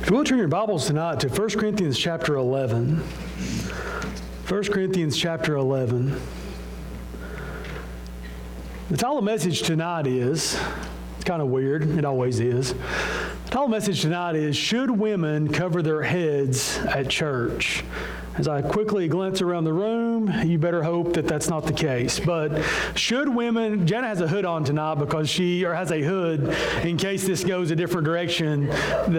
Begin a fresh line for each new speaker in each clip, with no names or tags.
If you will turn your Bibles tonight to 1 Corinthians chapter 11. 1 Corinthians chapter 11. The title of the message tonight is, it's kind of weird, it always is. The title of the message tonight is, Should Women Cover Their Heads at Church? As I quickly glance around the room, you better hope that that's not the case. But should women, Jana has a hood on tonight because has a hood in case this goes a different direction,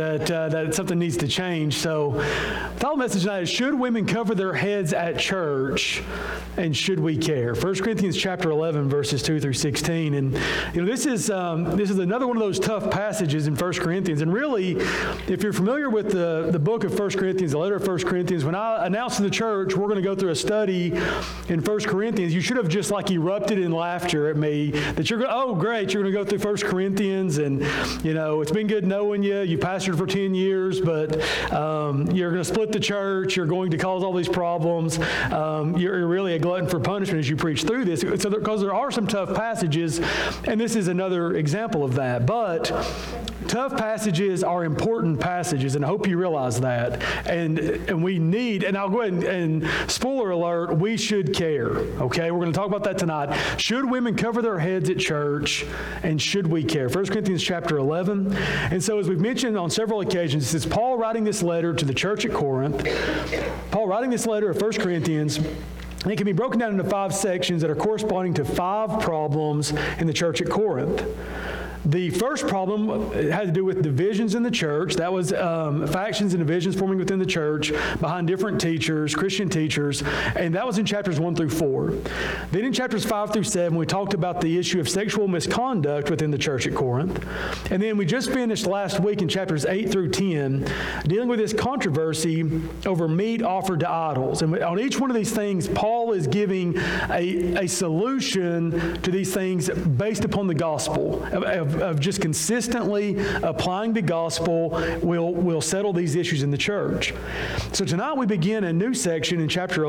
that something needs to change. So the title message tonight is, should women cover their heads at church, and should we care? 1 Corinthians chapter 11, verses 2 through 16. And this is another one of those tough passages in 1 Corinthians. And really, if you're familiar with the book of 1 Corinthians, the letter of 1 Corinthians, when I announced to the church we're going to go through a study in 1 Corinthians, you should have just erupted in laughter at me that you're going, oh great, you're going to go through 1 Corinthians, and it's been good knowing you. You pastored for 10 years, but you're going to split the church. You're going to cause all these problems. You're really a glutton for punishment as you preach through this. So because there are some tough passages, and this is another example of that. But tough passages are important passages, and I hope you realize that. And we need, and I'll go ahead and spoiler alert, we should care. Okay, we're going to talk about that tonight. Should women cover their heads at church, and should we care? 1 Corinthians chapter 11. And so as we've mentioned on several occasions, this is Paul writing this letter to the church at Corinth. Paul writing this letter of 1 Corinthians. And it can be broken down into 5 sections that are corresponding to 5 problems in the church at Corinth. The first problem had to do with divisions in the church. That was factions and divisions forming within the church behind different teachers, Christian teachers, and that was in chapters 1 through 4. Then in chapters 5 through 7, we talked about the issue of sexual misconduct within the church at Corinth. And then we just finished last week in chapters 8 through 10 dealing with this controversy over meat offered to idols. And on each one of these things, Paul is giving a solution to these things based upon the gospel, of just consistently applying the gospel will settle these issues in the church. So tonight we begin a new section in chapter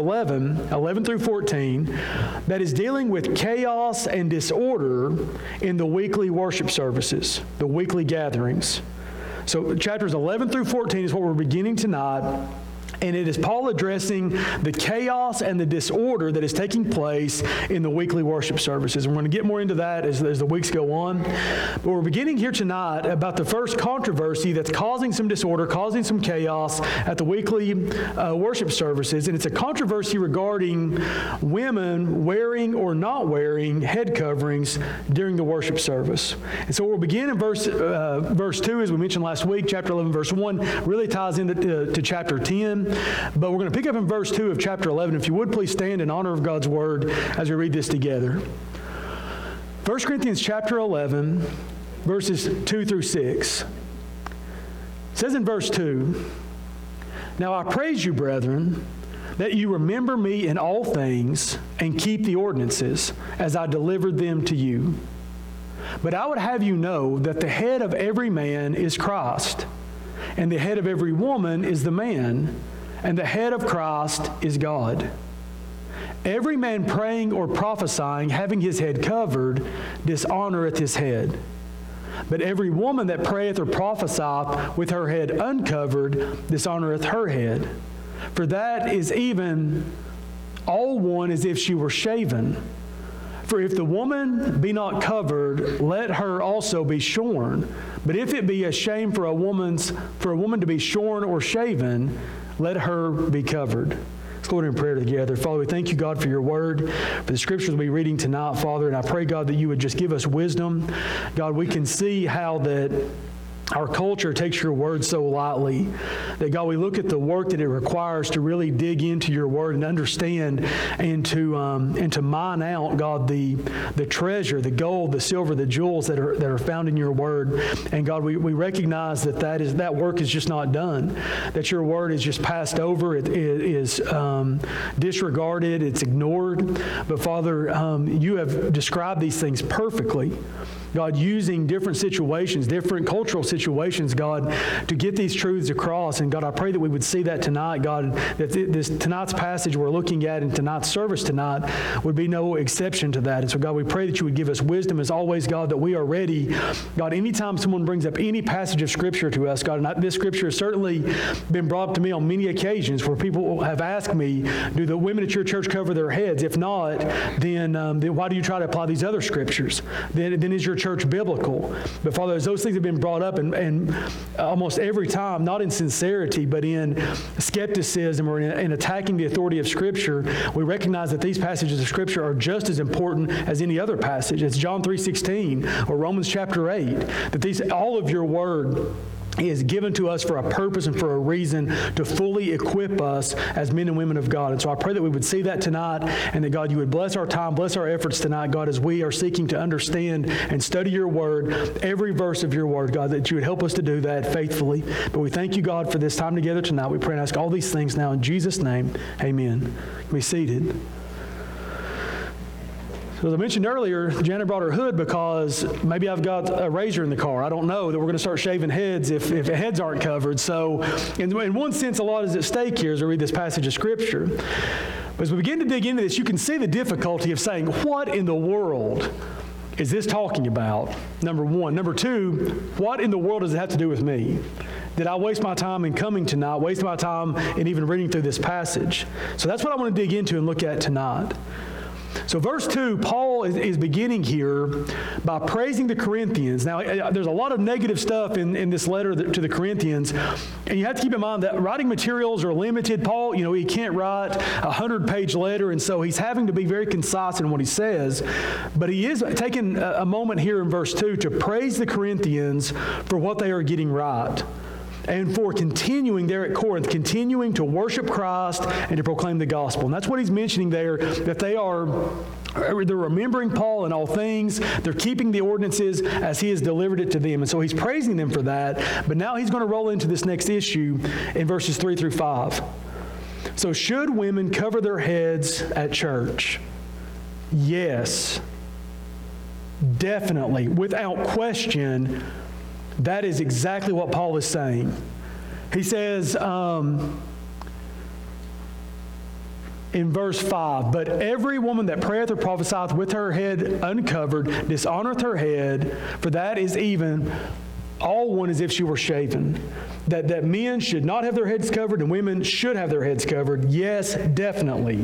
11 through 14, that is dealing with chaos and disorder in the weekly worship services, the weekly gatherings. So chapters 11 through 14 is what we're beginning tonight. And it is Paul addressing the chaos and the disorder that is taking place in the weekly worship services. And we're going to get more into that as the weeks go on. But we're beginning here tonight about the first controversy that's causing some disorder, causing some chaos at the weekly worship services. And it's a controversy regarding women wearing or not wearing head coverings during the worship service. And so we'll begin in verse 2, as we mentioned last week. Chapter 11, verse 1 really ties into to chapter 10. But we're going to pick up in verse 2 of chapter 11. If you would, please stand in honor of God's word as we read this together. 1 Corinthians chapter 11, verses 2 through 6. It says in verse 2, Now I praise you, brethren, that you remember me in all things and keep the ordinances as I delivered them to you. But I would have you know that the head of every man is Christ, and the head of every woman is the man, and the head of Christ is God. Every man praying or prophesying, having his head covered, dishonoreth his head. But every woman that prayeth or prophesieth with her head uncovered, dishonoreth her head. For that is even all one as if she were shaven. For if the woman be not covered, let her also be shorn. But if it be a shame for a woman to be shorn or shaven, let her be covered. Let's go in prayer together. Father, we thank you, God, for your word, for the scriptures we'll be reading tonight, Father. And I pray, God, that you would just give us wisdom. God, we can see how that our culture takes your word so lightly. That, God, we look at the work that it requires to really dig into your word and understand and to mine out, God, the treasure, the gold, the silver, the jewels that are found in your word. And God, we recognize that work is just not done. That your word is just passed over. It is disregarded. It's ignored. But Father, you have described these things perfectly. God, using different situations, different cultural situations, God, to get these truths across. And God, I pray that we would see that tonight, God, that tonight's passage we're looking at in tonight's service tonight would be no exception to that. And so, God, we pray that you would give us wisdom as always, God, that we are ready. God, anytime someone brings up any passage of Scripture to us, God, and this Scripture has certainly been brought up to me on many occasions where people have asked me, do the women at your church cover their heads? If not, then why do you try to apply these other Scriptures? Then is your church biblical? But Father, as those things have been brought up, and almost every time, not in sincerity, but in skepticism or in attacking the authority of Scripture, we recognize that these passages of Scripture are just as important as any other passage. It's John 3:16 or Romans chapter 8, that all of your word is given to us for a purpose and for a reason to fully equip us as men and women of God. And so I pray that we would see that tonight, and that, God, you would bless our time, bless our efforts tonight, God, as we are seeking to understand and study your word, every verse of your word, God, that you would help us to do that faithfully. But we thank you, God, for this time together tonight. We pray and ask all these things now in Jesus' name. Amen. Be seated. So as I mentioned earlier, Janet brought her hood because maybe I've got a razor in the car. I don't know that we're going to start shaving heads if heads aren't covered. So in one sense, a lot is at stake here as we read this passage of Scripture. But as we begin to dig into this, you can see the difficulty of saying, what in the world is this talking about? Number one. Number two, what in the world does it have to do with me? Did I waste my time in coming tonight, waste my time in even reading through this passage? So that's what I want to dig into and look at tonight. So verse 2, Paul is beginning here by praising the Corinthians. Now, there's a lot of negative stuff in this letter to the Corinthians, and you have to keep in mind that writing materials are limited. Paul, he can't write a 100-page letter, and so he's having to be very concise in what he says. But he is taking a moment here in verse 2 to praise the Corinthians for what they are getting right, and for continuing there at Corinth, continuing to worship Christ and to proclaim the gospel. And that's what he's mentioning there, that they're remembering Paul in all things. They're keeping the ordinances as he has delivered it to them. And so he's praising them for that. But now he's going to roll into this next issue in verses 3 through 5. So should women cover their heads at church? Yes, definitely, without question. That is exactly what Paul is saying. He says in verse 5, but every woman that prayeth or prophesieth with her head uncovered dishonoreth her head, for that is even all one as if she were shaven. That men should not have their heads covered and women should have their heads covered. Yes, definitely.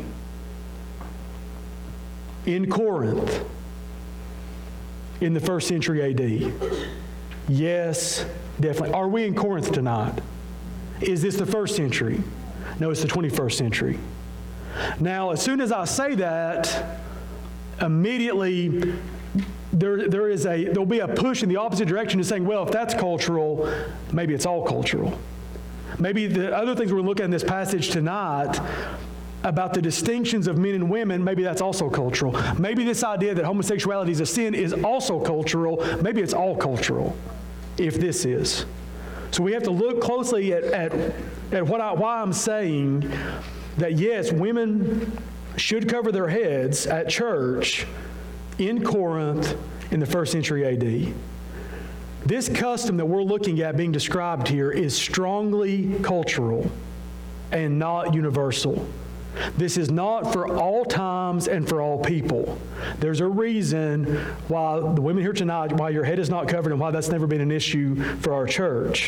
In Corinth, in the first century A.D., yes, definitely. Are we in Corinth tonight? Is this the first century? No, it's the 21st century. Now, as soon as I say that, immediately there'll be a push in the opposite direction to saying, well, if that's cultural, maybe it's all cultural. Maybe the other things we're looking at in this passage tonight about the distinctions of men and women, maybe that's also cultural. Maybe this idea that homosexuality is a sin is also cultural. Maybe it's all cultural, if this is. So we have to look closely at why I'm saying that, yes, women should cover their heads at church in Corinth in the first century A.D. This custom that we're looking at being described here is strongly cultural and not universal. This is not for all times and for all people. There's a reason why the women here tonight, why your head is not covered and why that's never been an issue for our church.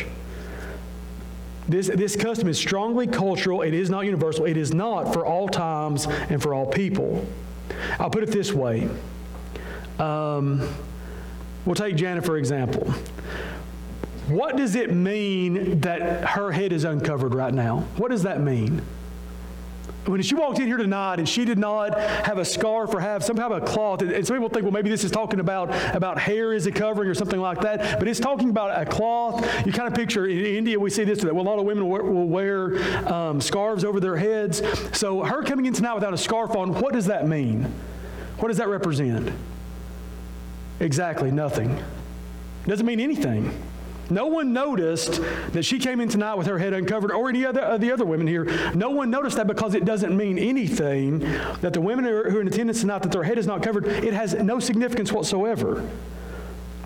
This custom is strongly cultural. It is not universal. It is not for all times and for all people. I'll put it this way. We'll take Janet for example. What does it mean that her head is uncovered right now? What does that mean? When she walked in here tonight and she did not have a scarf or have some kind of a cloth, and some people think, well, maybe this is talking about hair as a covering or something like that, but it's talking about a cloth. You kind of picture, in India we see this, that a lot of women will wear scarves over their heads. So her coming in tonight without a scarf on, what does that mean? What does that represent? Exactly, nothing. It doesn't mean anything. No one noticed that she came in tonight with her head uncovered, or any other the other women here. No one noticed that because it doesn't mean anything. That the women who are in attendance tonight, that their head is not covered, it has no significance whatsoever.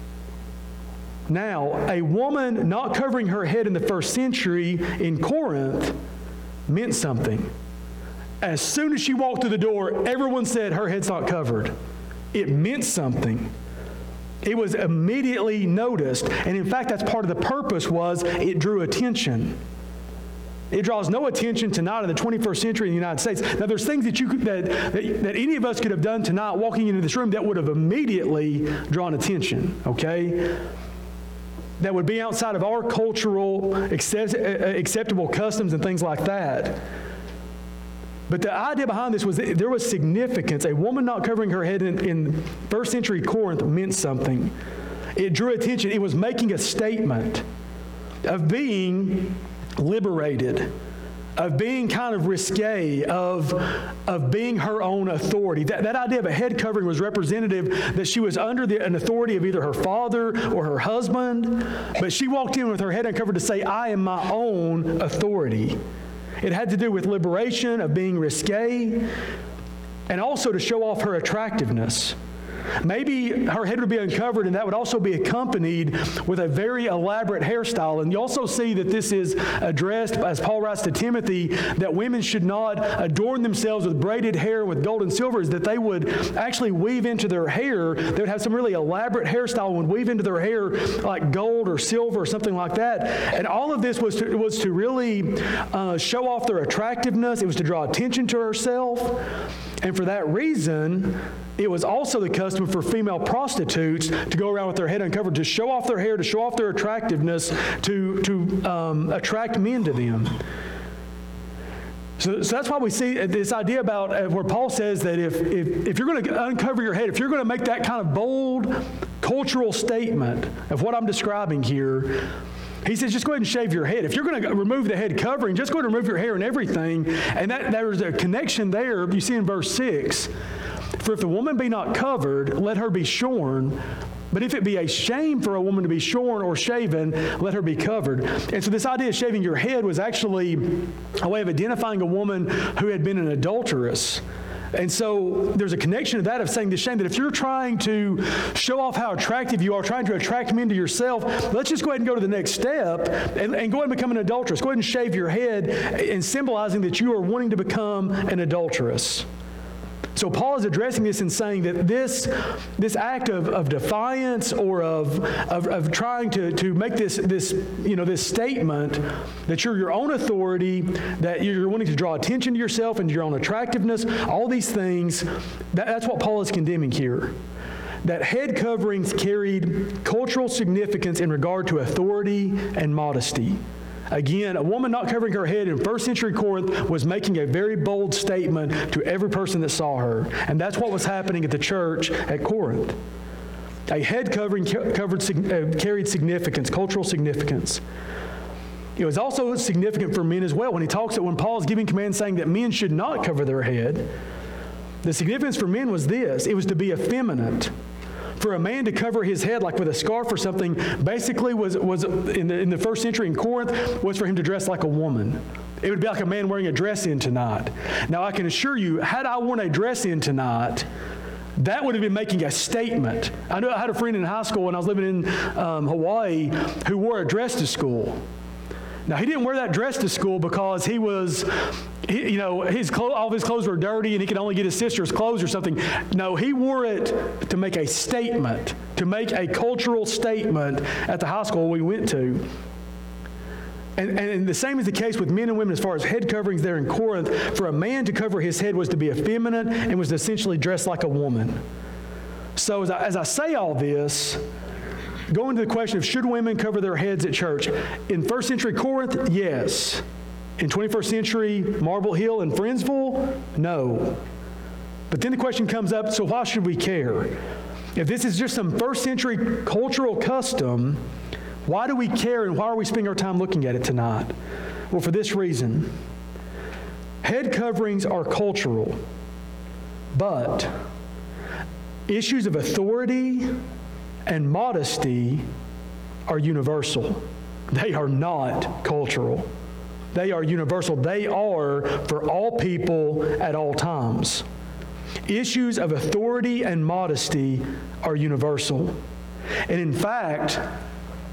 Now, a woman not covering her head in the first century in Corinth meant something. As soon as she walked through the door, everyone said her head's not covered. It meant something. It was immediately noticed. And in fact, that's part of the purpose was it drew attention. It draws no attention tonight in the 21st century in the United States. Now, there's things that any of us could have done tonight walking into this room that would have immediately drawn attention, okay? That would be outside of our cultural acceptable customs and things like that. But the idea behind this was that there was significance. A woman not covering her head in first century Corinth meant something. It drew attention. It was making a statement of being liberated, of being kind of risque, of being her own authority. That idea of a head covering was representative that she was under an authority of either her father or her husband, but she walked in with her head uncovered to say, I am my own authority. It had to do with liberation, of being risque, and also to show off her attractiveness. Maybe her head would be uncovered, and that would also be accompanied with a very elaborate hairstyle. And you also see that this is addressed, as Paul writes to Timothy, that women should not adorn themselves with braided hair with gold and silver, is that they would actually weave into their hair. They would have some really elaborate hairstyle and would weave into their hair like gold or silver or something like that. And all of this was to really show off their attractiveness. It was to draw attention to herself. And for that reason, it was also the custom for female prostitutes to go around with their head uncovered, to show off their hair, to show off their attractiveness, to attract men to them. So that's why we see this idea about where Paul says that if you're going to uncover your head, if you're going to make that kind of bold cultural statement of what I'm describing here, he says, just go ahead and shave your head. If you're going to remove the head covering, just go ahead and remove your hair and everything. And there's a connection there. You see in verse 6, for if the woman be not covered, let her be shorn. But if it be a shame for a woman to be shorn or shaven, let her be covered. And so this idea of shaving your head was actually a way of identifying a woman who had been an adulteress. And so there's a connection to that of saying the shame that if you're trying to show off how attractive you are, trying to attract men to yourself, let's just go ahead and go to the next step and go ahead and become an adulteress. Go ahead and shave your head, and symbolizing that you are wanting to become an adulteress. So Paul is addressing this and saying that this act of defiance or of trying to make this statement that you're your own authority, that you're wanting to draw attention to yourself and your own attractiveness, all these things, that's what Paul is condemning here. That head coverings carried cultural significance in regard to authority and modesty. Again, a woman not covering her head in first century Corinth was making a very bold statement to every person that saw her. And that's what was happening at the church at Corinth. A head covering carried significance, cultural significance. It was also significant for men as well. When Paul is giving commands saying that men should not cover their head, the significance for men was this: it was to be effeminate. For a man to cover his head like with a scarf or something, basically was in the first century in Corinth, was for him to dress like a woman. It would be like a man wearing a dress-in tonight. Now, I can assure you, had I worn a dress-in tonight, that would have been making a statement. I had a friend in high school when I was living in Hawaii who wore a dress to school. Now, he didn't wear that dress to school because all of his clothes were dirty and he could only get his sister's clothes or something. No, he wore it to make a statement, to make a cultural statement at the high school we went to. And the same is the case with men and women as far as head coverings there in Corinth. For a man to cover his head was to be effeminate and was to essentially dress like a woman. So as I say all this, going to the question of should women cover their heads at church? In first century Corinth, yes. In 21st century Marble Hill and Friendsville, no. But then the question comes up, so why should we care? If this is just some first century cultural custom, why do we care and why are we spending our time looking at it tonight? Well, for this reason. Head coverings are cultural, but issues of authority and modesty are universal. They are not cultural. They are universal. They are for all people at all times. Issues of authority and modesty are universal. And in fact,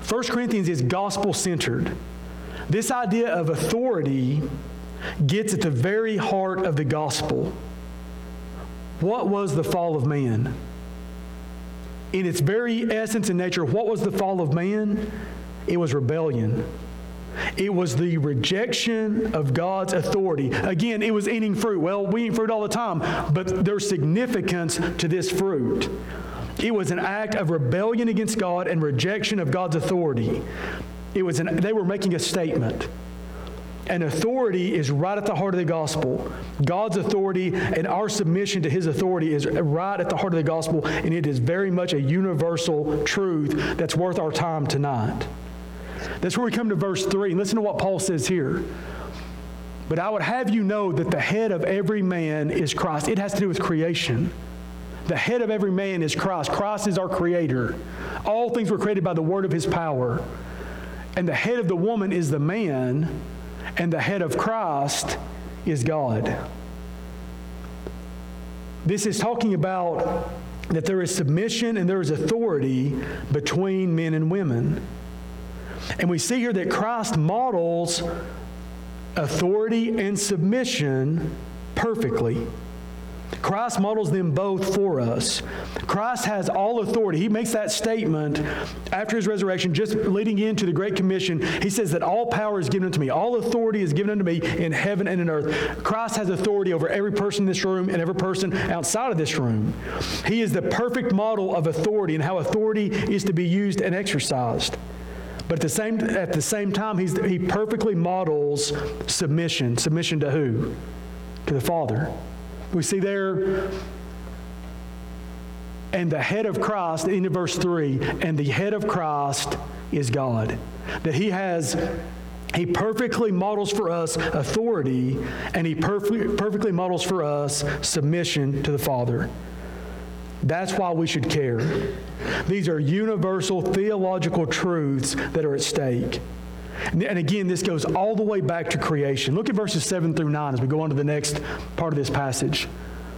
1 Corinthians is gospel-centered. This idea of authority gets at the very heart of the gospel. What was the fall of man? In its very essence and nature, what was the fall of man? It was rebellion. It was the rejection of God's authority. Again, it was eating fruit. Well, we eat fruit all the time, but there's significance to this fruit. It was an act of rebellion against God and rejection of God's authority. They were making a statement. And authority is right at the heart of the gospel. God's authority and our submission to His authority is right at the heart of the gospel, and it is very much a universal truth that's worth our time tonight. That's where we come to verse 3. And listen to what Paul says here. But I would have you know that the head of every man is Christ. It has to do with creation. The head of every man is Christ. Christ is our creator. All things were created by the word of His power. And the head of the woman is the man, and the head of Christ is God. This is talking about that there is submission and there is authority between men and women. And we see here that Christ models authority and submission perfectly. Christ models them both for us. Christ has all authority. He makes that statement after His resurrection, just leading into the Great Commission. He says that all power is given unto me. All authority is given unto me in heaven and in earth. Christ has authority over every person in this room and every person outside of this room. He is the perfect model of authority and how authority is to be used and exercised. But at the same time, He perfectly models submission. Submission to who? To the Father. We see there, and the head of Christ, in verse 3, and the head of Christ is God. That He perfectly models for us authority, and He perfectly models for us submission to the Father. That's why we should care. These are universal theological truths that are at stake. And again, this goes all the way back to creation. Look at verses 7 through 9 as we go on to the next part of this passage.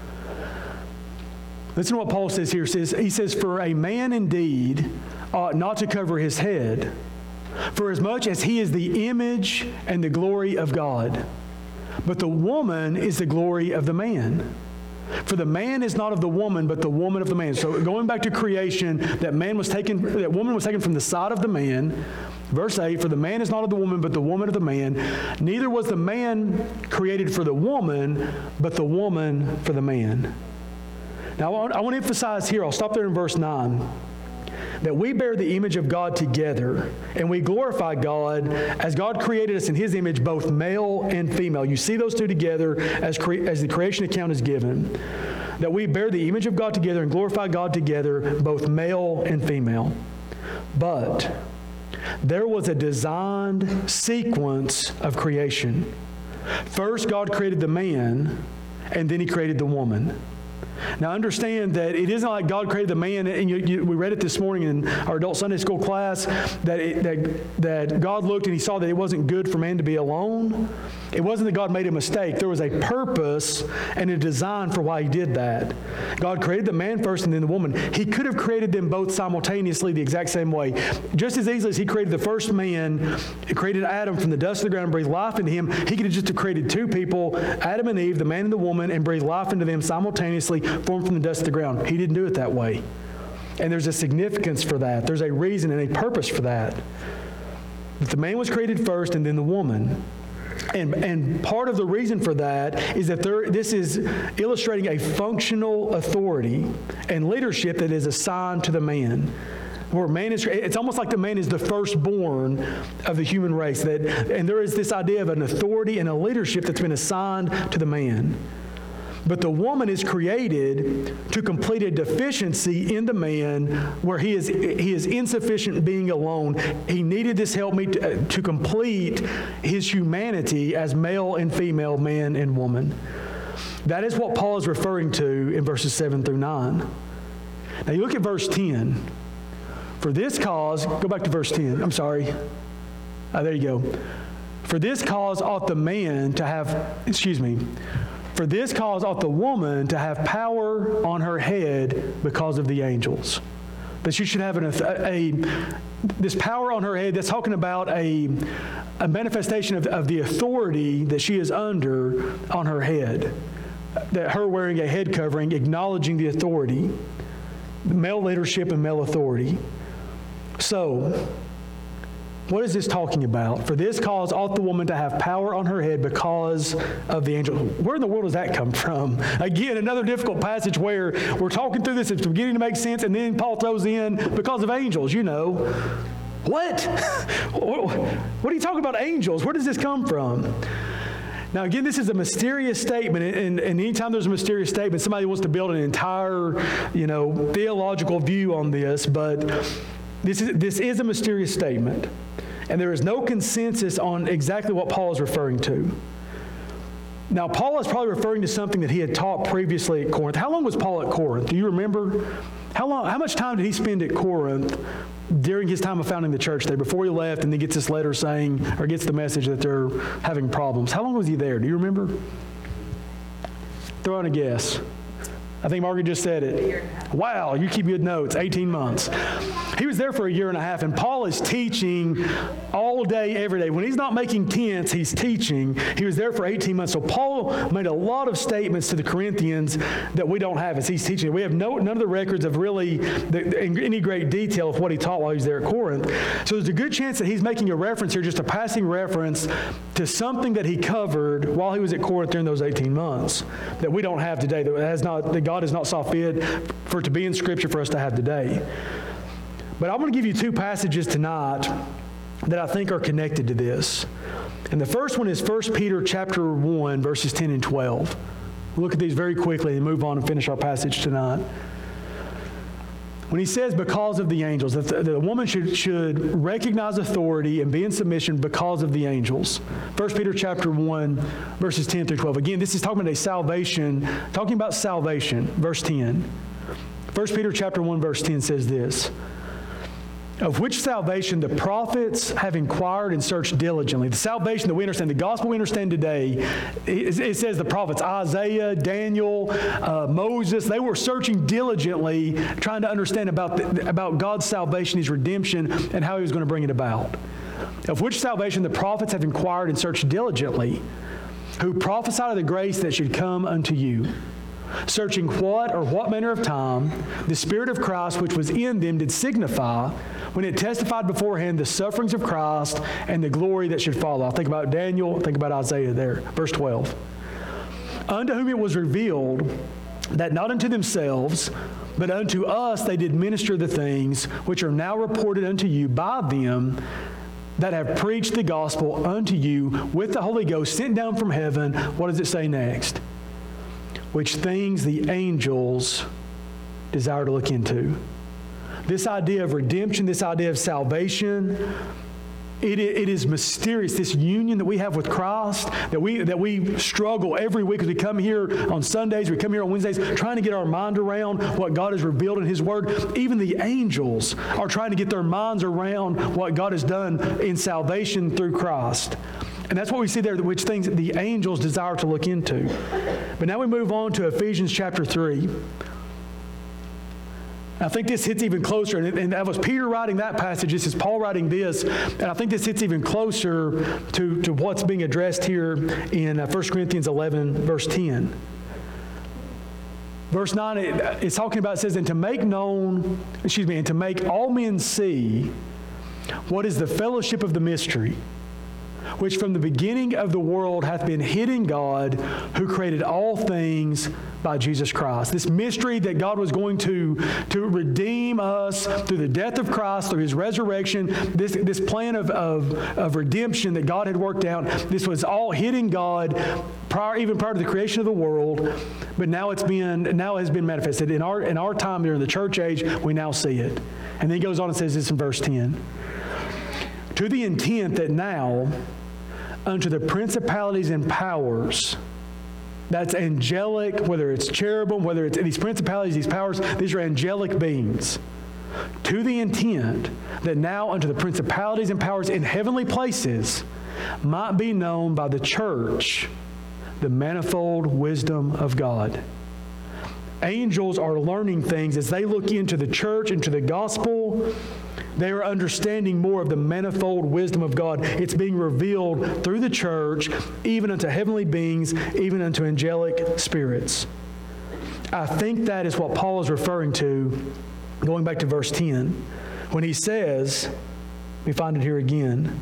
Listen to what Paul says here. He says, for a man indeed ought not to cover his head, for as much as he is the image and the glory of God. But the woman is the glory of the man. For the man is not of the woman, but the woman of the man. So going back to creation, that woman was taken from the side of the man. Verse 8, for the man is not of the woman, but the woman of the man. Neither was the man created for the woman, but the woman for the man. Now I want to emphasize here, I'll stop there in verse 9, that we bear the image of God together, and we glorify God as God created us in His image, both male and female. You see those two together as the creation account is given. That we bear the image of God together and glorify God together, both male and female. But there was a designed sequence of creation. First, God created the man, and then He created the woman. Now understand that it isn't like God created the man, and we read it this morning in our adult Sunday school class, that God looked and He saw that it wasn't good for man to be alone. It wasn't that God made a mistake. There was a purpose and a design for why He did that. God created the man first and then the woman. He could have created them both simultaneously the exact same way. Just as easily as He created the first man, He created Adam from the dust of the ground and breathed life into him, He could have just created two people, Adam and Eve, the man and the woman, and breathed life into them simultaneously, formed from the dust of the ground. He didn't do it that way. And there's a significance for that. There's a reason and a purpose for that. That the man was created first and then the woman. And part of the reason for that is that this is illustrating a functional authority and leadership that is assigned to the man. Where man is, it's almost like the man is the firstborn of the human race. And there is this idea of an authority and a leadership that's been assigned to the man. But the woman is created to complete a deficiency in the man where he is insufficient being alone. He needed this helpmeet to complete his humanity as male and female, man and woman. That is what Paul is referring to in verses 7 through 9. Now you look at verse 10. For this cause, go back to verse 10. I'm sorry. There you go. For this cause ought the man to have, For this cause ought the woman to have power on her head because of the angels. that she should have this power on her head. That's talking about a manifestation of the authority that she is under on her head. That her wearing a head covering, acknowledging the authority, male leadership and male authority. So, what is this talking about? For this cause ought the woman to have power on her head because of the angel. Where in the world does that come from? Again, another difficult passage where we're talking through this, it's beginning to make sense, and then Paul throws in, because of angels, you know. What? What are you talking about angels? Where does this come from? Now, again, this is a mysterious statement, and anytime there's a mysterious statement, somebody wants to build an entire, theological view on this, but this is a mysterious statement. And there is no consensus on exactly what Paul is referring to. Now, Paul is probably referring to something that he had taught previously at Corinth. How long was Paul at Corinth? Do you remember? How much time did he spend at Corinth during his time of founding the church there, before he left and then gets this letter saying, or gets the message that they're having problems? How long was he there? Do you remember? Throw out a guess. I think Margaret just said it. Wow, you keep good notes. 18 months. He was there for a year and a half, and Paul is teaching all day, every day. When he's not making tents, he's teaching. He was there for 18 months. So Paul made a lot of statements to the Corinthians that we don't have as he's teaching. We have none of the records of really any great detail of what he taught while he was there at Corinth. So there's a good chance that he's making a reference here, just a passing reference to something that he covered while he was at Corinth during those 18 months that we don't have today, that God has not saw fit for it to be in Scripture for us to have today. But I'm going to give you two passages tonight that I think are connected to this. And the first one is 1 Peter chapter 1, verses 10 and 12. We'll look at these very quickly and move on and finish our passage tonight. When he says because of the angels, that the woman should recognize authority and be in submission because of the angels. 1 Peter chapter 1, verses 10 through 12. Again, this is talking about salvation, verse 10. 1 Peter chapter 1, verse 10 says this: of which salvation the prophets have inquired and searched diligently. The salvation that we understand, the gospel we understand today, it says the prophets, Isaiah, Daniel, Moses, they were searching diligently, trying to understand about God's salvation, His redemption, and how He was going to bring it about. Of which salvation the prophets have inquired and searched diligently, who prophesied of the grace that should come unto you, searching what manner of time the Spirit of Christ which was in them did signify, when it testified beforehand the sufferings of Christ and the glory that should follow. I think about Daniel, think about Isaiah there. Verse 12. Unto whom it was revealed that not unto themselves, but unto us they did minister the things which are now reported unto you by them that have preached the gospel unto you with the Holy Ghost sent down from heaven. What does it say next? Which things the angels desire to look into. This idea of redemption, this idea of salvation, it is mysterious. This union that we have with Christ, that we struggle every week as we come here on Sundays, we come here on Wednesdays, trying to get our mind around what God has revealed in His Word. Even the angels are trying to get their minds around what God has done in salvation through Christ. And that's what we see there, which things the angels desire to look into. But now we move on to Ephesians chapter 3. I think this hits even closer, and that was Peter writing that passage. This is Paul writing this, and I think this hits even closer to what's being addressed here in 1 Corinthians 11, verse 10. Verse 9, it's talking about, it says, and to make all men see what is the fellowship of the mystery, which from the beginning of the world hath been hid in God, who created all things by Jesus Christ. This mystery that God was going to redeem us through the death of Christ, through His resurrection, this plan of redemption that God had worked out, this was all hid in God even prior to the creation of the world, but now it has been manifested. In our time during the church age, we now see it. And then he goes on and says this in verse 10. To the intent that now unto the principalities and powers, that's angelic, whether it's cherubim, whether it's these principalities, these powers, these are angelic beings. To the intent that now unto the principalities and powers in heavenly places might be known by the church the manifold wisdom of God. angels are learning things as they look into the church, into the gospel. They are understanding more of the manifold wisdom of God. It's being revealed through the church, even unto heavenly beings, even unto angelic spirits. I think that is what Paul is referring to, going back to verse 10, when he says, let me find it here again.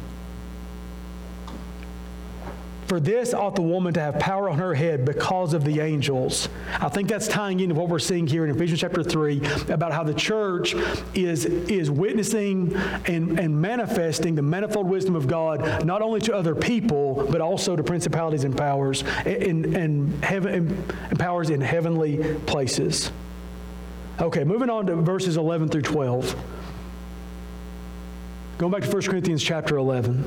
For this ought the woman to have power on her head because of the angels. I think that's tying into what we're seeing here in Ephesians chapter 3 about how the church is witnessing and manifesting the manifold wisdom of God, not only to other people, but also to principalities and powers and powers in heavenly places. Okay, moving on to verses 11 through 12. Going back to 1 Corinthians chapter 11.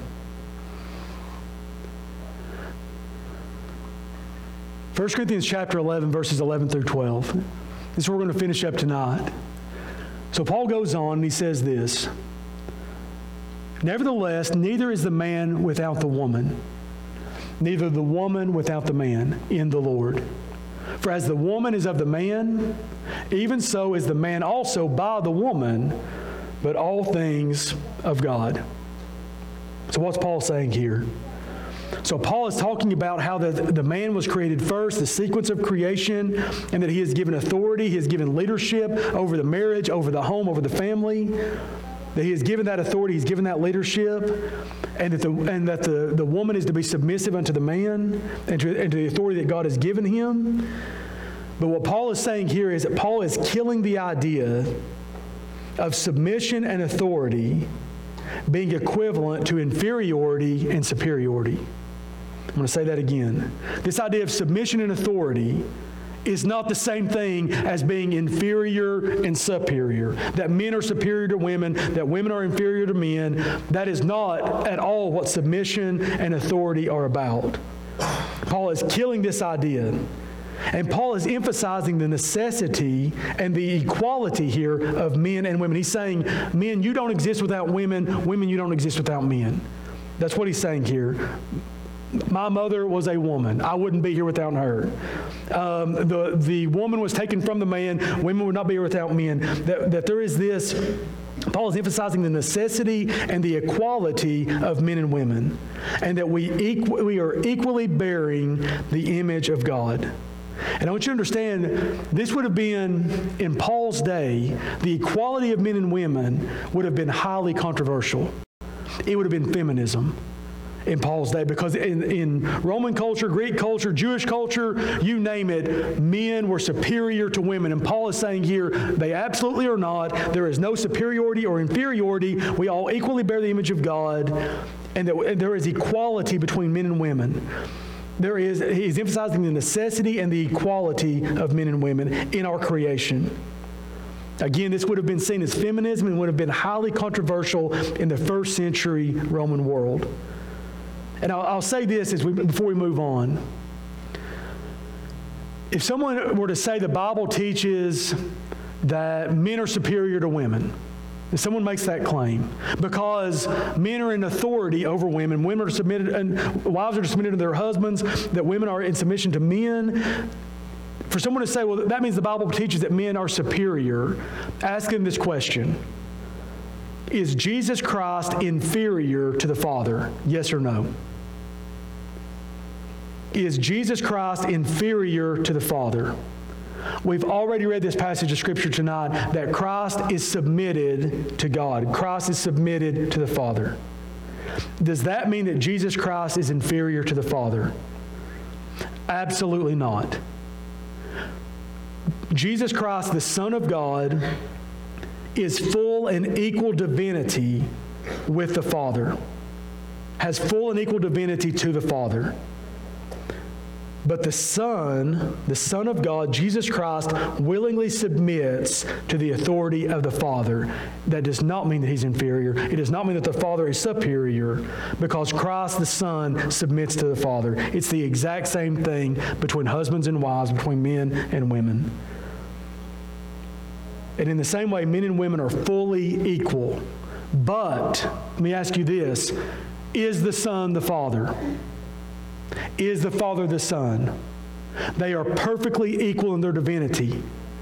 1 Corinthians chapter 11, verses 11 through 12. This is where we're going to finish up tonight. So Paul goes on and he says this, Nevertheless, neither is the man without the woman, neither the woman without the man in the Lord. For as the woman is of the man, even so is the man also by the woman, but all things of God. So what's Paul saying here? So Paul is talking about how the man was created first, the sequence of creation, and that he is given authority, he is given leadership over the marriage, over the home, over the family, that he has given that authority, he's given that leadership, and that the woman is to be submissive unto the man and to the authority that God has given him. But what Paul is saying here is that Paul is killing the idea of submission and authority being equivalent to inferiority and superiority. I'm going to say that again. This idea of submission and authority is not the same thing as being inferior and superior. That men are superior to women, that women are inferior to men. That is not at all what submission and authority are about. Paul is killing this idea. And Paul is emphasizing the necessity and the equality here of men and women. He's saying, men, you don't exist without women. Women, you don't exist without men. That's what he's saying here. My mother was a woman. I wouldn't be here without her. The woman was taken from the man. Women would not be here without men. That there is this, Paul is emphasizing the necessity and the equality of men and women, and that we are equally bearing the image of God. And I want you to understand, this would have been, in Paul's day, the equality of men and women would have been highly controversial. It would have been feminism in Paul's day, because in Roman culture, Greek culture, Jewish culture, you name it, men were superior to women. And Paul is saying here, they absolutely are not. There is no superiority or inferiority. We all equally bear the image of God, and there is equality between men and women. He's emphasizing the necessity and the equality of men and women in our creation. Again, this would have been seen as feminism and would have been highly controversial in the first century Roman world. And I'll say this before we move on. If someone were to say the Bible teaches that men are superior to women, if someone makes that claim, because men are in authority over women, women are submitted, and wives are submitted to their husbands, that women are in submission to men, for someone to say, well, that means the Bible teaches that men are superior, ask them this question. Is Jesus Christ inferior to the Father? Yes or no? Is Jesus Christ inferior to the Father? We've already read this passage of Scripture tonight that Christ is submitted to God. Christ is submitted to the Father. Does that mean that Jesus Christ is inferior to the Father? Absolutely not. Jesus Christ, the Son of God, is full and equal divinity with the Father, has full and equal divinity to the Father. But the Son of God, Jesus Christ, willingly submits to the authority of the Father. That does not mean that he's inferior. It does not mean that the Father is superior, because Christ, the Son, submits to the Father. It's the exact same thing between husbands and wives, between men and women. And in the same way, men and women are fully equal. But, let me ask you this, is the Son the Father? Is the Father the Son? They are perfectly equal in their divinity.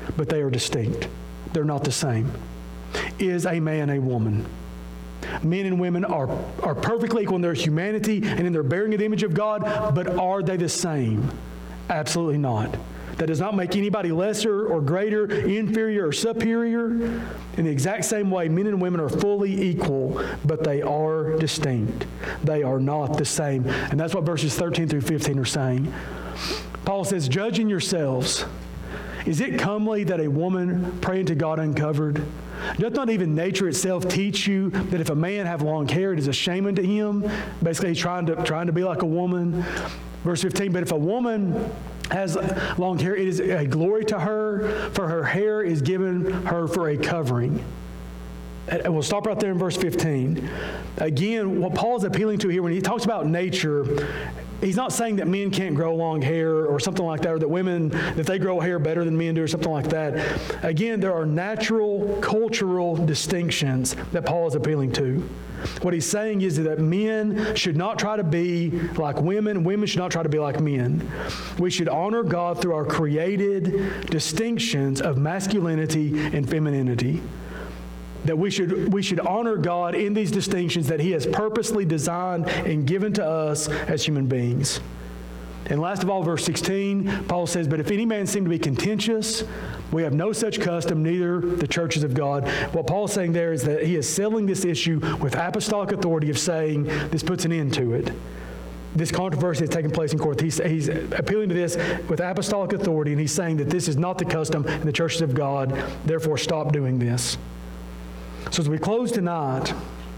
but they are distinct. They're not the same. Is a man a woman? Men and women are perfectly equal in their humanity and in their bearing of the image of God, but are they the same? Absolutely not. That does not make anybody lesser or greater, inferior or superior. In the exact same way, men and women are fully equal, but they are distinct. They are not the same. And that's what verses 13 through 15 are saying. Paul says, judging yourselves, is it comely that a woman pray unto God uncovered? Doth not even nature itself teach you that if a man have long hair, it is a shame unto him? Basically, he's trying to be like a woman. Verse 15, but if a woman has long hair, it is a glory to her, for her hair is given her for a covering. And we'll stop right there in verse 15. Again, what Paul is appealing to here when he talks about nature, he's not saying that men can't grow long hair or something like that, or that women, that they grow hair better than men do or something like that. Again, there are natural, cultural distinctions that Paul is appealing to. What he's saying is that men should not try to be like women. Women should not try to be like men. We should honor God through our created distinctions of masculinity and femininity. That we should honor God in these distinctions that He has purposely designed and given to us as human beings. And last of all, verse 16, Paul says, but if any man seem to be contentious, we have no such custom, neither the churches of God. What Paul's saying there is that he is settling this issue with apostolic authority of saying this puts an end to it. This controversy has taken place in Corinth. He's appealing to this with apostolic authority, and he's saying that this is not the custom in the churches of God, therefore stop doing this. So as we close tonight,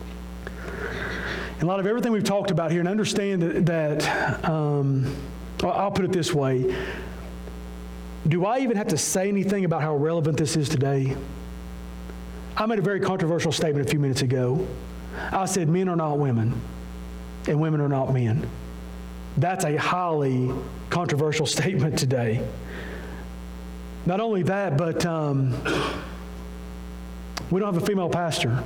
in light of everything we've talked about here, and understand that I'll put it this way. Do I even have to say anything about how relevant this is today? I made a very controversial statement a few minutes ago. I said men are not women, and women are not men. That's a highly controversial statement today. Not only that, but we don't have a female pastor. Does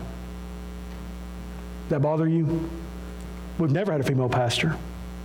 that bother you? We've never had a female pastor.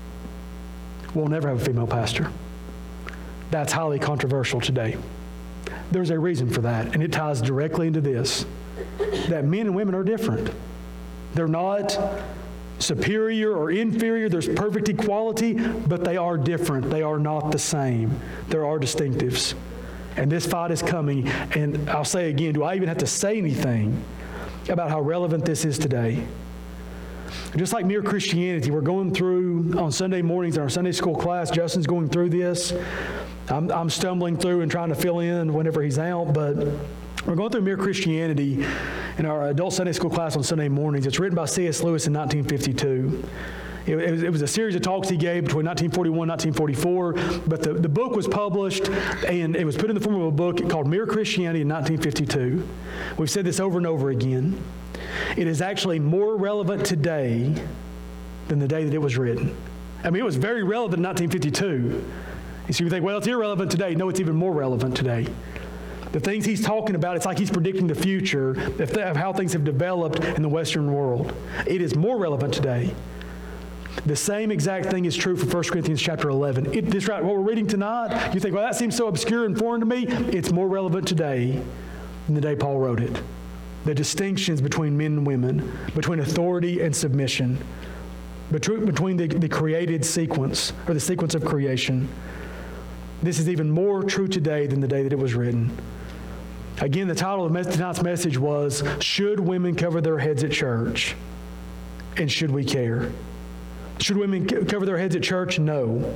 We'll never have a female pastor. That's highly controversial today. There's a reason for that, and it ties directly into this, that men and women are different. They're not superior or inferior. There's perfect equality, but they are different. They are not the same. There are distinctives. And this fight is coming, and I'll say again, do I even have to say anything about how relevant this is today? Just like Mere Christianity, we're going through on Sunday mornings in our Sunday school class. Justin's going through this. I'm stumbling through and trying to fill in whenever he's out, but we're going through Mere Christianity in our adult Sunday school class on Sunday mornings. It's written by C.S. Lewis in 1952. It was a series of talks he gave between 1941 and 1944, but the book was published, and it was put in the form of a book called Mere Christianity in 1952. We've said this over and over again. It is actually more relevant today than the day that it was written. I mean, it was very relevant in 1952. And so you think, well, it's irrelevant today. No, it's even more relevant today. The things he's talking about, it's like he's predicting the future of how things have developed in the Western world. It is more relevant today. The same exact thing is true for 1 Corinthians chapter 11. What we're reading tonight, you think, well, that seems so obscure and foreign to me. It's more relevant today than the day Paul wrote it. The distinctions between men and women, between authority and submission, between the created sequence, or the sequence of creation. This is even more true today than the day that it was written. Again, the title of tonight's message was, Should Women Cover Their Heads at Church? And should we care? Should women cover their heads at church? No.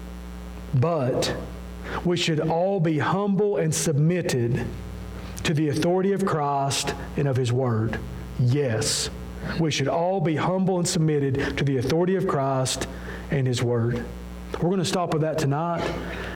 But we should all be humble and submitted to the authority of Christ and of His Word. Yes, we should all be humble and submitted to the authority of Christ and His Word. We're going to stop with that tonight.